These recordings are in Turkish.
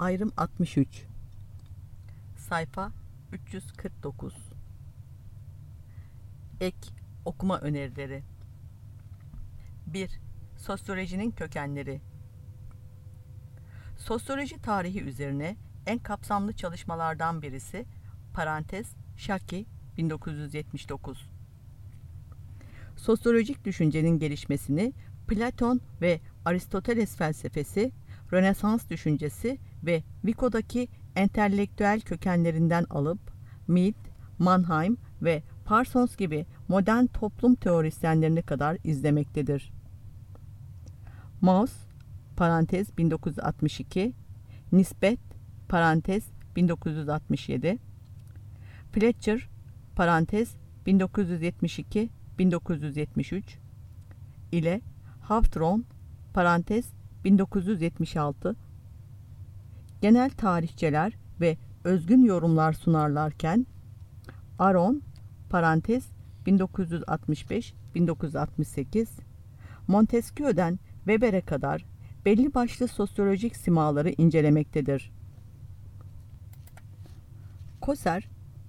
Ayrım 63. Sayfa 349. Ek okuma önerileri. 1. Sosyolojinin kökenleri. Sosyoloji tarihi üzerine en kapsamlı çalışmalardan birisi Şaki 1979. Sosyolojik düşüncenin gelişmesini Platon ve Aristoteles felsefesi, Rönesans düşüncesi ve Vico'daki entelektüel kökenlerinden alıp Mead, Mannheim ve Parsons gibi modern toplum teorisyenlerine kadar izlemektedir. Mauss, 1962, Nisbet, 1967, Fletcher, 1972-1973 ile Hawthorne, 1976, genel tarihçeler ve özgün yorumlar sunarlarken Aron, 1965-1968, Montesquieu'den Weber'e kadar belli başlı sosyolojik simaları incelemektedir. Coser,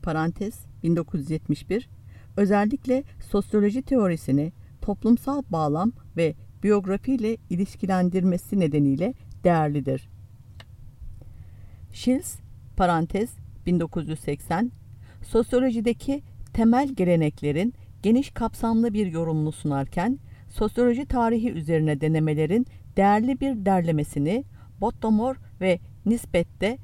1971, özellikle sosyoloji teorisini toplumsal bağlam ve biyografiyle ilişkilendirmesi nedeniyle değerlidir. Shields, 1980, sosyolojideki temel geleneklerin geniş kapsamlı bir yorumunu sunarken, sosyoloji tarihi üzerine denemelerin değerli bir derlemesini Bottomore ve Nisbet'te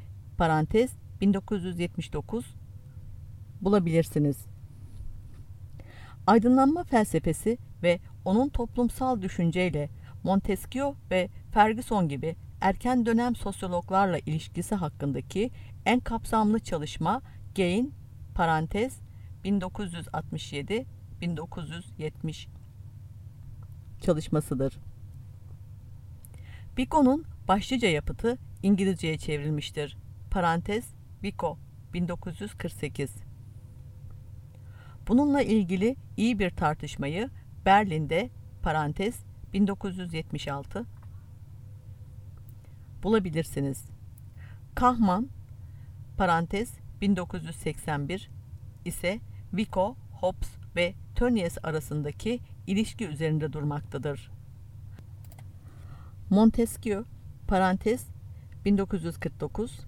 1979 bulabilirsiniz. Aydınlanma felsefesi ve onun toplumsal düşünceyle Montesquieu ve Ferguson gibi erken dönem sosyologlarla ilişkisi hakkındaki en kapsamlı çalışma Gain, 1967-1970 çalışmasıdır. Vico'nun başlıca yapıtı İngilizceye çevrilmiştir. Vico, 1948. Bununla ilgili iyi bir tartışmayı Berlin'de 1976 bulabilirsiniz. Kahman 1981 ise Vico, Hobbes ve Tönnies arasındaki ilişki üzerinde durmaktadır. Montesquieu 1949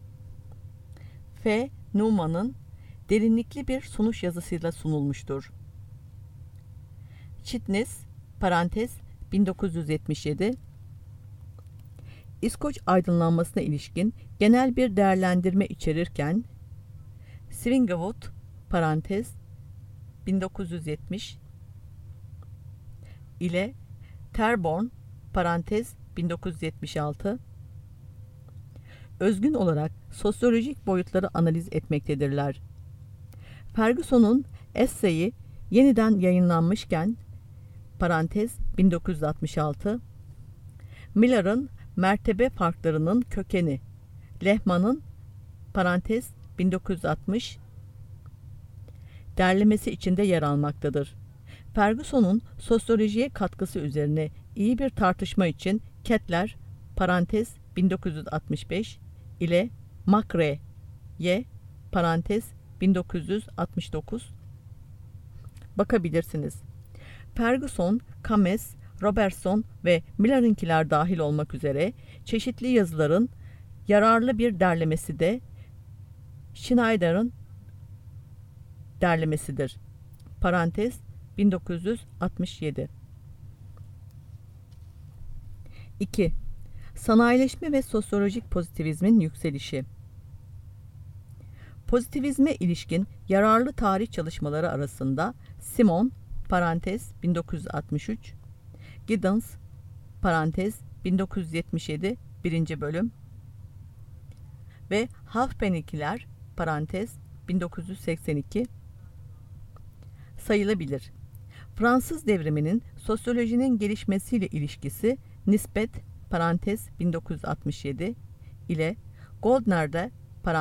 F. Newman'ın derinlikli bir sunuş yazısıyla sunulmuştur. Chitnis 1977 İskoç aydınlanmasına ilişkin genel bir değerlendirme içerirken Swingewood 1970 ile Terborn 1976 özgün olarak sosyolojik boyutları analiz etmektedirler. Ferguson'un Essay'i yeniden yayınlanmışken 1966 Miller'ın mertebe farklarının kökeni Lehman'ın 1960 derlemesi içinde yer almaktadır. Ferguson'un sosyolojiye katkısı üzerine iyi bir tartışma için Kettler 1965 ile Macrae 1969 bakabilirsiniz. Ferguson, Kames, Robertson ve Miller'ınkiler dahil olmak üzere çeşitli yazıların yararlı bir derlemesi de Schneider'ın derlemesidir. 1967. 2. Sanayileşme ve sosyolojik pozitivizmin yükselişi. Pozitivizme ilişkin yararlı tarih çalışmaları arasında Simon 1963, Giddens 1977 1. bölüm ve Halfpenny'kiler 1982 sayılabilir. Fransız devriminin sosyolojinin gelişmesiyle ilişkisi Nisbet 1967 ile Goldner'de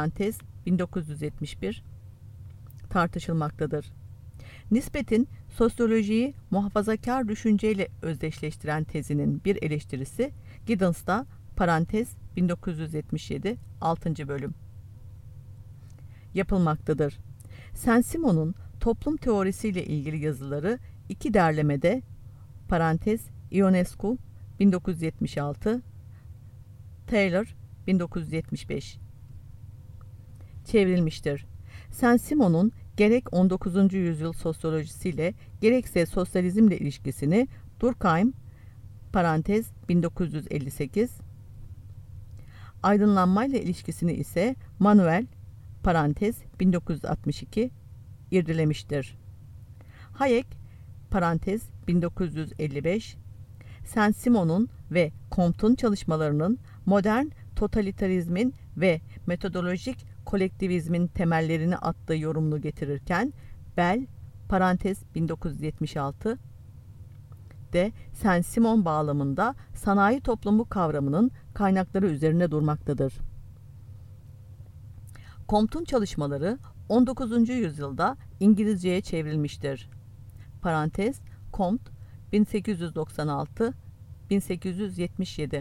1971 tartışılmaktadır. Nisbet'in sosyolojiyi muhafazakar düşünceyle özdeşleştiren tezinin bir eleştirisi Giddens'ta 1977 6. bölüm yapılmaktadır. Saint-Simon'un toplum teorisiyle ilgili yazıları iki derlemede parantez Ionescu 1976, Taylor 1975 çevrilmiştir. Saint-Simon'un gerek 19. yüzyıl sosyolojisiyle gerekse sosyalizmle ilişkisini Durkheim parantez 1958, aydınlanmayla ilişkisini ise Manuel parantez 1962 irdelemiştir. Hayek parantez 1955, Saint-Simon'un ve Comte'un çalışmalarının modern totalitarizmin ve metodolojik kolektivizmin temellerini attığı yorumunu getirirken Bell parantez 1976 de Saint-Simon bağlamında sanayi toplumu kavramının kaynakları üzerine durmaktadır. Comte'un çalışmaları 19. yüzyılda İngilizceye çevrilmiştir. Parantez Comte 1896-1877.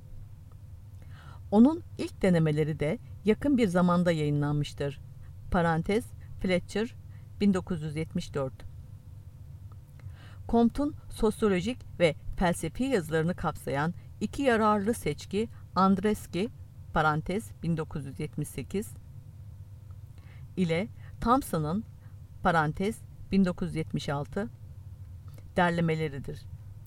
Onun ilk denemeleri de yakın bir zamanda yayınlanmıştır. Parantez Fletcher 1974. Comte'un sosyolojik ve felsefi yazılarını kapsayan iki yararlı seçki Andreski parantez 1978 ile Thompson'ın parantez 1976 derlemeleridir.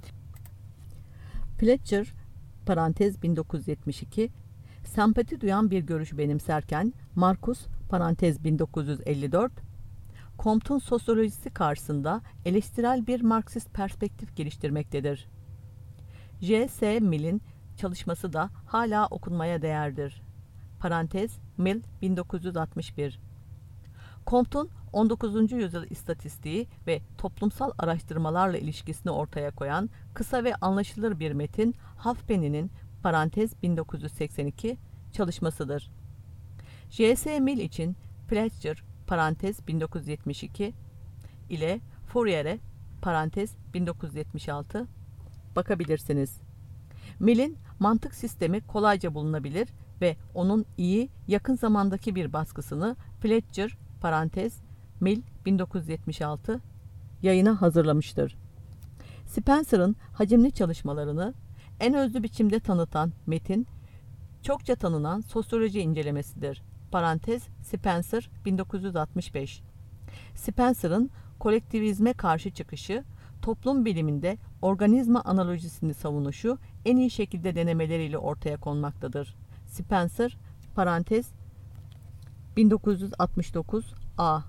Fletcher parantez 1972 sempati duyan bir görüş benimserken Marcus parantez 1954 Comte'un sosyolojisi karşısında eleştirel bir Marksist perspektif geliştirmektedir. J.S. Mill'in çalışması da hala okunmaya değerdir. Parantez Mill 1961. Comte'un 19. yüzyıl istatistiği ve toplumsal araştırmalarla ilişkisini ortaya koyan kısa ve anlaşılır bir metin Halfpenny'nin parantez 1982 çalışmasıdır. J.S. Mill için Fletcher parantez 1972 ile Fourier'e parantez 1976 bakabilirsiniz. Mill'in mantık sistemi kolayca bulunabilir ve onun iyi yakın zamandaki bir baskısını Fletcher parantez Mill 1976 yayına hazırlamıştır. Spencer'ın hacimli çalışmalarını en özlü biçimde tanıtan metin, çokça tanınan sosyoloji incelemesidir. Parantez Spencer 1965. Spencer'ın kolektivizme karşı çıkışı, toplum biliminde organizma analojisini savunuşu en iyi şekilde denemeleriyle ortaya konmaktadır. Spencer parantez 1969 A.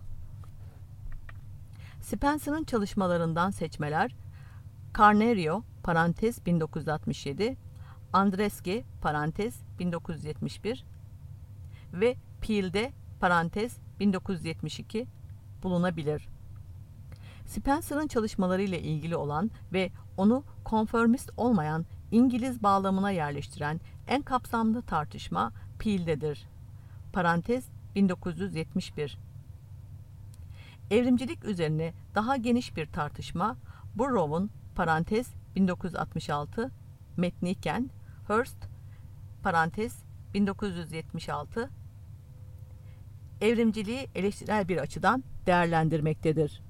Spencer'ın çalışmalarından seçmeler Carneiro parantez 1967, Andreski parantez 1971 ve Peale'de parantez 1972 bulunabilir. Spencer'ın çalışmalarıyla ilgili olan ve onu konformist olmayan İngiliz bağlamına yerleştiren en kapsamlı tartışma Peale'dedir. Parantez 1971. Evrimcilik üzerine daha geniş bir tartışma Burroughs'un parantez 1966 metniyken Hurst parantez 1976 evrimciliği eleştirel bir açıdan değerlendirmektedir.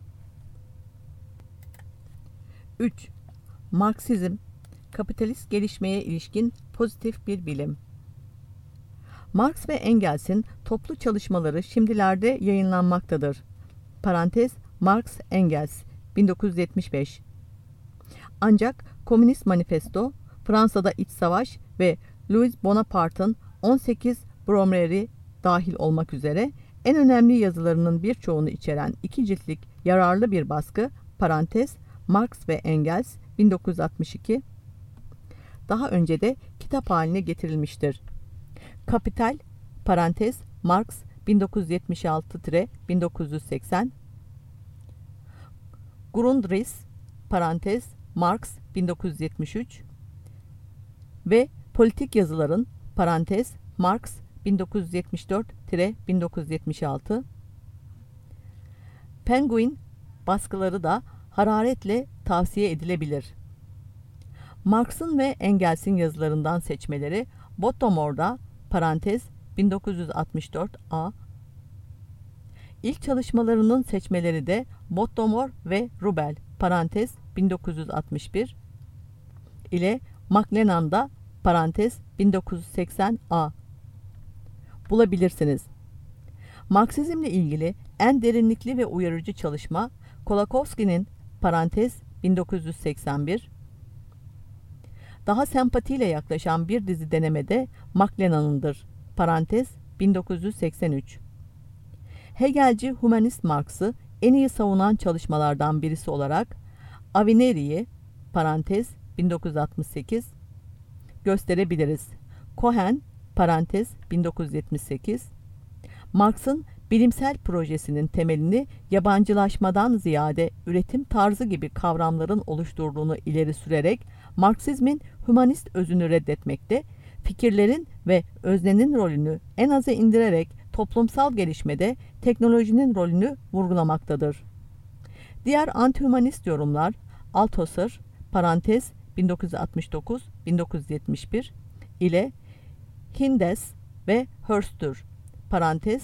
3. Marksizm, kapitalist gelişmeye ilişkin pozitif bir bilim. Marx ve Engels'in toplu çalışmaları şimdilerde yayınlanmaktadır. Parantez Marx Engels 1975. Ancak Komünist Manifesto, Fransa'da İç Savaş ve Louis Bonaparte'ın 18 Brumaire dahil olmak üzere en önemli yazılarının birçoğunu içeren iki ciltlik yararlı bir baskı parantez Marx ve Engels 1962 daha önce de kitap haline getirilmiştir. Kapital parantez Marx 1976-1980 Grundriss parantez Marx 1973 ve politik yazıların parantez Marx 1974-1976 Penguin baskıları da hararetle tavsiye edilebilir. Marx'ın ve Engels'in yazılarından seçmeleri Bottomor'da parantez 1964a. İlk çalışmalarının seçmeleri de Bottomor ve Rubel parantez 1961 ile McLennan'da parantez 1980a bulabilirsiniz. Marksizmle ilgili en derinlikli ve uyarıcı çalışma Kolakowski'nin parantez 1981, daha sempatiyle yaklaşan bir dizi denemede McLennan'ındır parantez 1983. Hegelci humanist Marx'ı en iyi savunan çalışmalardan birisi olarak Avineri'yi parantez 1968 gösterebiliriz. Cohen parantez 1978 Marx'ın bilimsel projesinin temelini yabancılaşmadan ziyade üretim tarzı gibi kavramların oluşturduğunu ileri sürerek Marksizmin hümanist özünü reddetmekte, fikirlerin ve öznenin rolünü en aza indirerek toplumsal gelişmede teknolojinin rolünü vurgulamaktadır. Diğer antihümanist yorumlar Althusser parantez 1969-1971 ile Hindes ve Hurst'tür parantez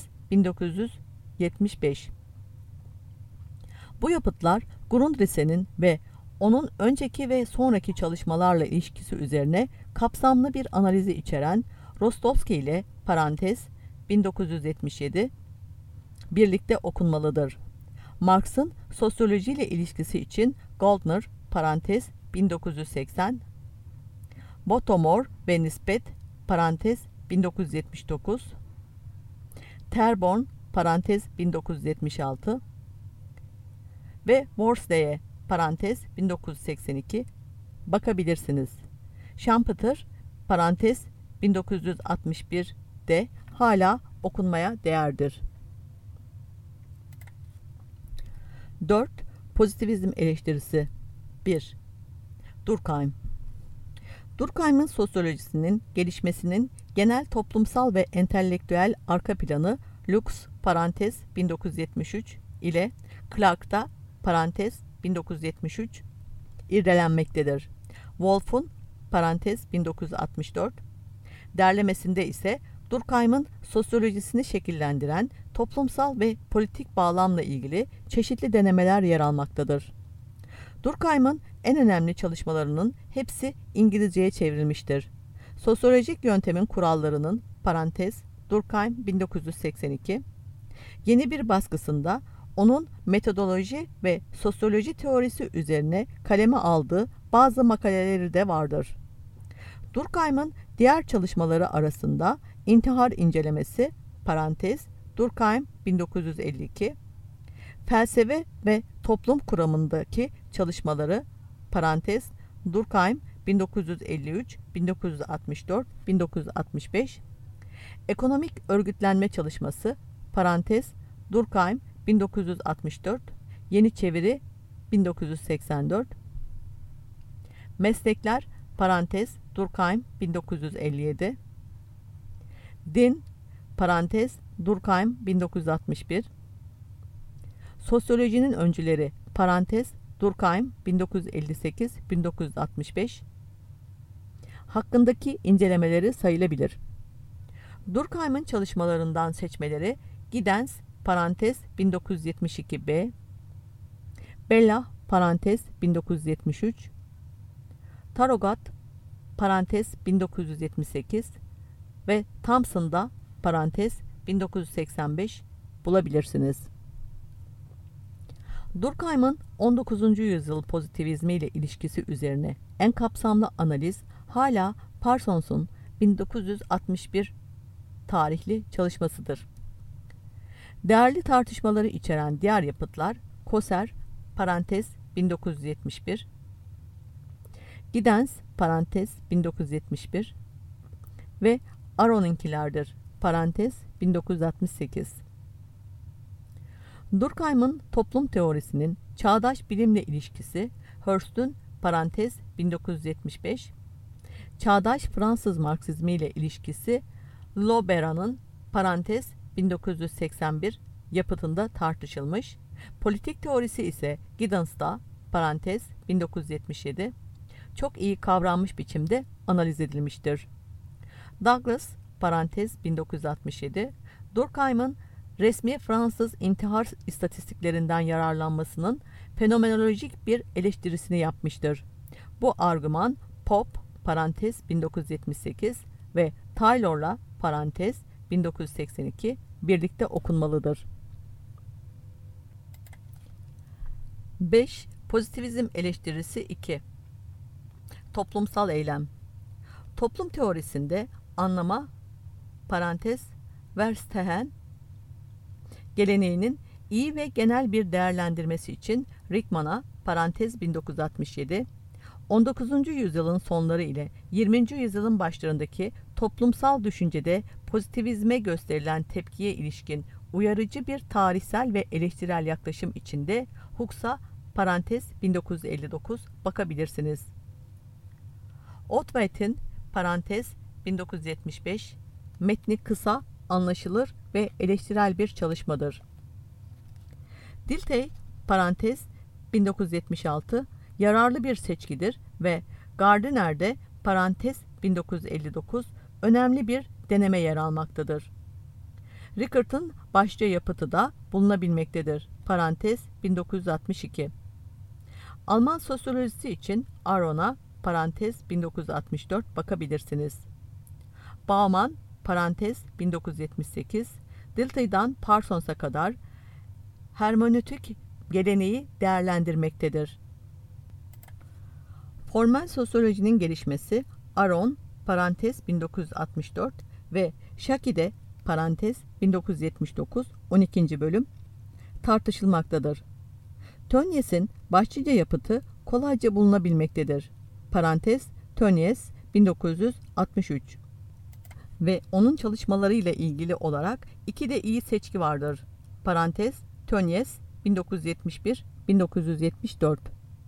1975. Bu yapıtlar Grundrisse'nin ve onun önceki ve sonraki çalışmalarla ilişkisi üzerine kapsamlı bir analizi içeren Rostovski ile parantez 1977 birlikte okunmalıdır. Marx'ın sosyolojiyle ilişkisi için Goldner parantez 1980, Bottomor ve Nispet parantez 1979, Terborn parantez 1976 ve Worsley'e parantez 1982 bakabilirsiniz. Schumpeter parantez 1961'de hala okunmaya değerdir. 4. Pozitivizm eleştirisi 1. Durkheim. Durkheim'in sosyolojisinin gelişmesinin genel toplumsal ve entelektüel arka planı Lux parantez 1973 ile Clark'ta parantez 1973 irdelenmektedir. Wolff'un parantez 1964 derlemesinde ise Durkheim'in sosyolojisini şekillendiren toplumsal ve politik bağlamla ilgili çeşitli denemeler yer almaktadır. Durkheim'in en önemli çalışmalarının hepsi İngilizceye çevrilmiştir. Sosyolojik yöntemin kurallarının parantez Durkheim 1982 yeni bir baskısında onun metodoloji ve sosyoloji teorisi üzerine kaleme aldığı bazı makaleleri de vardır. Durkheim'in diğer çalışmaları arasında intihar incelemesi parantez Durkheim 1952, felsefe ve toplum kuramındaki çalışmaları parantez Durkheim 1953, 1964, 1965, ekonomik örgütlenme çalışması parantez Durkheim 1964, yeni çeviri 1984, meslekler parantez Durkheim 1957, din parantez Durkheim 1961, sosyolojinin öncüleri parantez Durkheim 1958-1965 hakkındaki incelemeleri sayılabilir. Durkheim'in çalışmalarından seçmeleri Giddens parantez 1972b, Bella parantez 1973, Tarogat parantez 1978 ve Thompson'da parantez 1985 bulabilirsiniz. Durkheim'in 19. yüzyıl pozitivizmi ile ilişkisi üzerine en kapsamlı analiz hala Parsons'un 1961 tarihli çalışmasıdır. Değerli tartışmaları içeren diğer yapıtlar Coser parantez 1971, Giddens parantez 1971 ve Aron'unkilerdir parantez 1968. Durkheim'in toplum teorisinin çağdaş bilimle ilişkisi Hurst'un parantez 1975, çağdaş Fransız Marksizmi ile ilişkisi Laubera'nın parantez 1981 yapıtında tartışılmış, politik teorisi ise Giddens'ta parantez 1977, çok iyi kavranmış biçimde analiz edilmiştir. Douglas parantez 1967, Durkheim'ın resmi Fransız intihar istatistiklerinden yararlanmasının fenomenolojik bir eleştirisini yapmıştır. Bu argüman Pope parantez 1978 ve Taylor'la parantez 1982 birlikte okunmalıdır. 5. Pozitivizm eleştirisi 2. Toplumsal eylem. Toplum teorisinde anlama parantez Verstehen geleneğinin iyi ve genel bir değerlendirmesi için Rickman'a parantez 1967, 19. yüzyılın sonları ile 20. yüzyılın başlarındaki toplumsal düşüncede pozitivizme gösterilen tepkiye ilişkin uyarıcı bir tarihsel ve eleştirel yaklaşım içinde Hux'a parantez 1959 bakabilirsiniz. Otway'in parantez 1975 metni kısa, anlaşılır ve eleştirel bir çalışmadır. Dilthey parantez 1976 yararlı bir seçkidir ve Gardiner'de parantez 1959 önemli bir deneme yer almaktadır. Rickert'ın başlıca yapıtı da bulunabilmektedir. Parantez 1962. Alman sosyolojisi için Aron'a parantez 1964 bakabilirsiniz. Bauman parantez 1978 Dilthey'dan Parsons'a kadar hermenötik geleneği değerlendirmektedir. Formal sosyolojinin gelişmesi Aron parantez 1964 ve Shaky'de parantez 1979 12. bölüm tartışılmaktadır. Tönnies'in başlıca yapıtı kolayca bulunabilmektedir. Parantez Tönnies 1963 ve onun çalışmalarıyla ilgili olarak iki de iyi seçki vardır. Parantez Tönnies 1971-1974.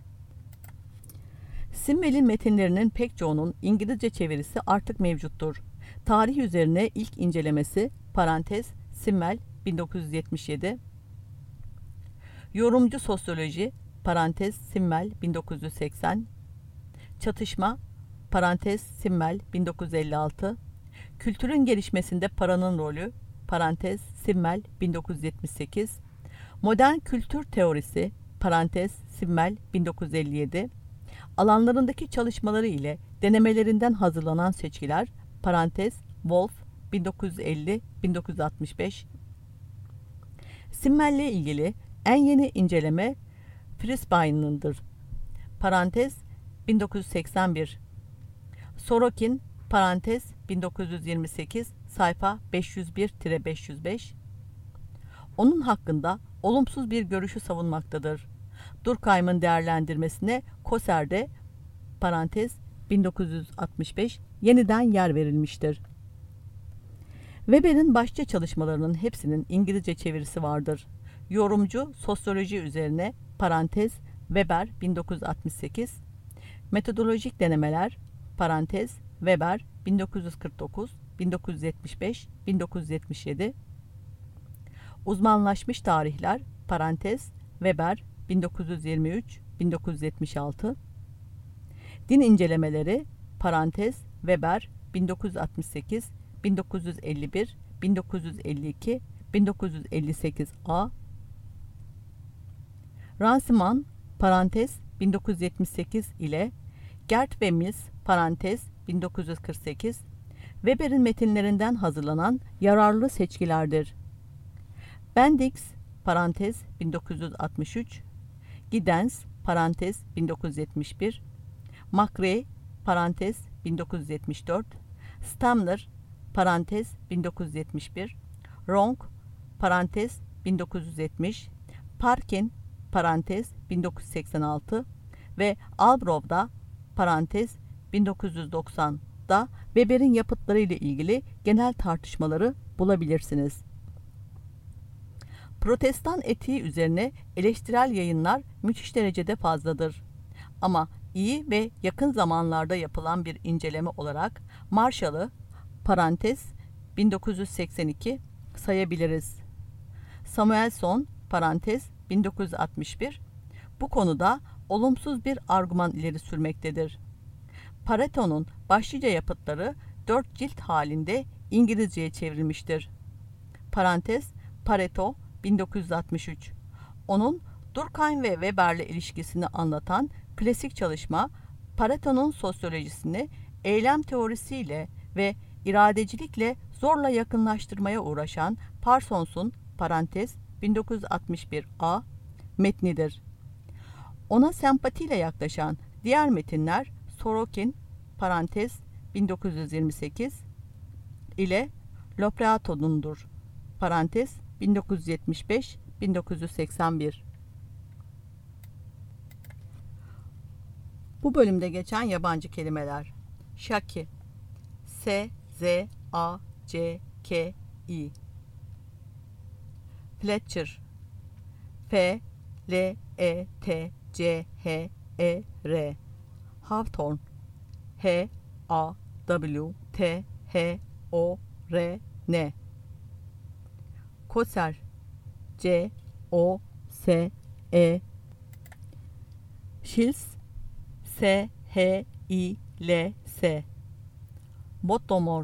Simmels'in metinlerinin pek çoğunun İngilizce çevirisi artık mevcuttur. Tarih üzerine ilk incelemesi parantez Simmel 1977, Yorumcu sosyoloji parantez Simmel 1980, Çatışma parantez Simmel 1956, Kültürün gelişmesinde paranın rolü parantez Simmel 1978, Modern kültür teorisi parantez Simmel 1957, alanlarındaki çalışmaları ile denemelerinden hazırlanan seçkiler parantez Wolf 1950-1965. Simmel ile ilgili en yeni inceleme Frisbein'ındır. Parantez 1981. Sorokin parantez 1928 sayfa 501-505. Onun hakkında olumsuz bir görüşü savunmaktadır. Durkheim'ın değerlendirmesine Kosser'de parantez 1965 yeniden yer verilmiştir. Weber'in başlıca çalışmalarının hepsinin İngilizce çevirisi vardır. Yorumcu sosyoloji üzerine parantez Weber 1968, metodolojik denemeler parantez Weber 1949, 1975, 1977, uzmanlaşmış tarihler parantez Weber 1923, 1976, din incelemeleri parantez Weber 1968, 1951, 1952, 1958a, Ranciman parantez 1978 ile Gert ve Mills parantez 1948 Weber'in metinlerinden hazırlanan yararlı seçkilerdir. Bendix parantez 1963, Giddens parantez 1971, Macrae parantez 1974, Stamner parantez 1971, Ronk parantez 1970, Parkin parantez 1986 ve Albrov'da parantez 1990'da Weber'in yapıtları ile ilgili genel tartışmaları bulabilirsiniz. Protestan etiği üzerine eleştirel yayınlar müthiş derecede fazladır. Ama iyi ve yakın zamanlarda yapılan bir inceleme olarak Marshall'ı parantez 1982 sayabiliriz. Samuelson parantez 1961 bu konuda olumsuz bir argüman ileri sürmektedir. Pareto'nun başlıca yapıtları 4 cilt halinde İngilizceye çevrilmiştir. Parantez, Pareto 1963. Onun Durkheim ve Weber'le ilişkisini anlatan klasik çalışma, Pareto'nun sosyolojisini eylem teorisiyle ve iradecilikle zorla yakınlaştırmaya uğraşan Parsons'un parantez 1961a metnidir. Ona sempatiyle yaklaşan diğer metinler Sorokin parantez 1928 ile Lopreato'nundur. Parantez 1975-1981. Bu bölümde geçen yabancı kelimeler. Shaki, S-Z-A-C-K-I. Fletcher, F-L-E-T-C-H-E-R. Hawthorne, H-A-W-T-H-O-R-N. Koser, C-O-S-E. Shields, S-H-I-L-S. Bottomore,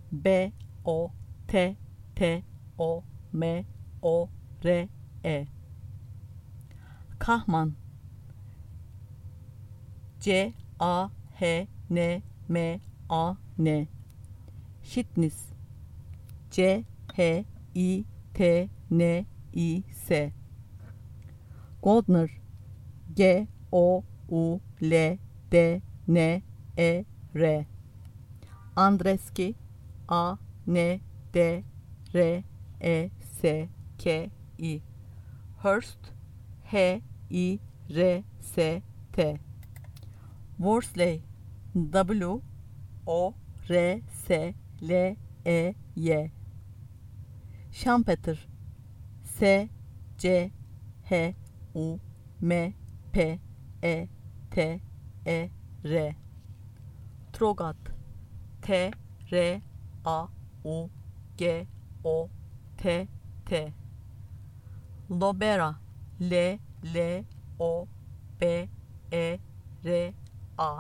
B-O-T-T-O-M-O-R-E. Kahman, C-A-H-N-M-A-N. Şitnis, C-H-I-T-N-İ-S. Goldner, G-O-U-L-D-N-E-R. Andreski, A-N-D-R-E-S-K-I. Hurst, H-I-R-S-T. Worsley, W-O-R-S-L-E-Y. Schumpeter, S-C-H-U-M-P-E-T-E-R. Trogat, T-R-A-U-G-O-T-T. Lobera, L-L-O-B-E-R-A.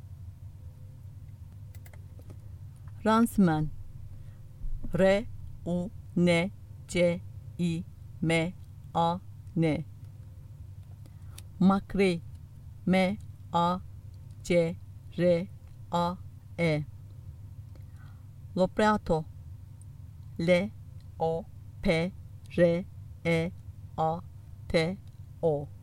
Ransman, R-U-N-C-I-M-A-N. Macrae, M-A-C-R-A-E. Lopreato, L-O-P-R-E-A-T-O.